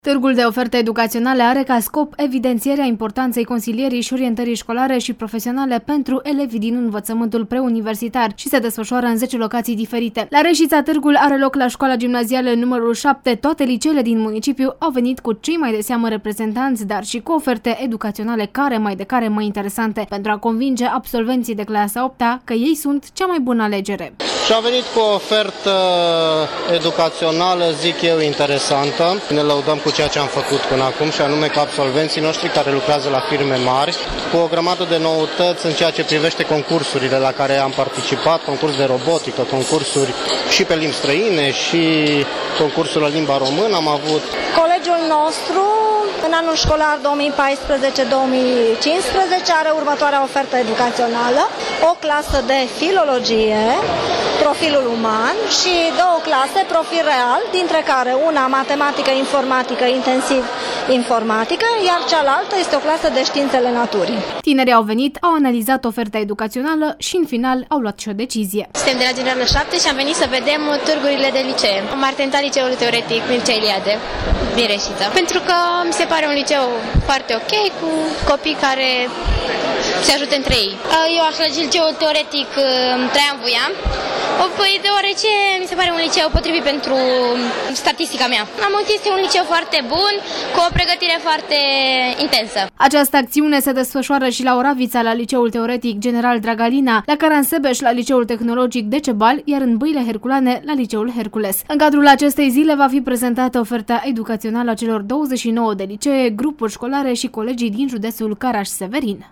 Târgul de oferte educaționale are ca scop evidențierea importanței consilierii și orientării școlare și profesionale pentru elevii din învățământul preuniversitar și se desfășoară în 10 locații diferite. La Reșița, târgul are loc la școala gimnazială numărul 7. Toate liceele din municipiu au venit cu cei mai de seamă reprezentanți, dar și cu oferte educaționale care mai interesante, pentru a convinge absolvenții de clasa 8-a că ei sunt cea mai bună alegere. Și a venit cu o ofertă educațională, zic eu, interesantă. Ne lăudăm cu ceea ce am făcut până acum, și anume că absolvenții noștri care lucrează la firme mari, cu o grămadă de noutăți în ceea ce privește concursurile la care am participat, concurs de robotică, concursuri și pe limbi străine și concursul la limba română am avut. Colegiul nostru, în anul școlar 2014-2015, are următoarea ofertă educațională: o clasă de filologie, profilul uman, și două clase, profil real, dintre care una matematică, informatică, intensiv informatică, iar cealaltă este o clasă de științele naturii. Tinerii au venit, au analizat oferta educațională și în final au luat și o decizie. Suntem de la Generală 7 și am venit să vedem târgurile de licee. M-ar tenta liceul teoretic Mircea Eliade din Reșița, pentru că mi se pare un liceu foarte ok, cu copii care se ajută între ei. Eu aș alege liceul teoretic Traian Vuian, păi deoarece mi se pare un liceu potrivit pentru statistica mea. Am auzit, este un liceu foarte bun, cu o pregătire foarte intensă. Această acțiune se desfășoară și la Oravița, la Liceul Teoretic General Dragalina, la Caransebeș, la Liceul Tehnologic Decebal, iar în Băile Herculane, la Liceul Hercules. În cadrul acestei zile va fi prezentată oferta educațională a celor 29 de licee, grupuri școlare și colegii din județul Caraș-Severin.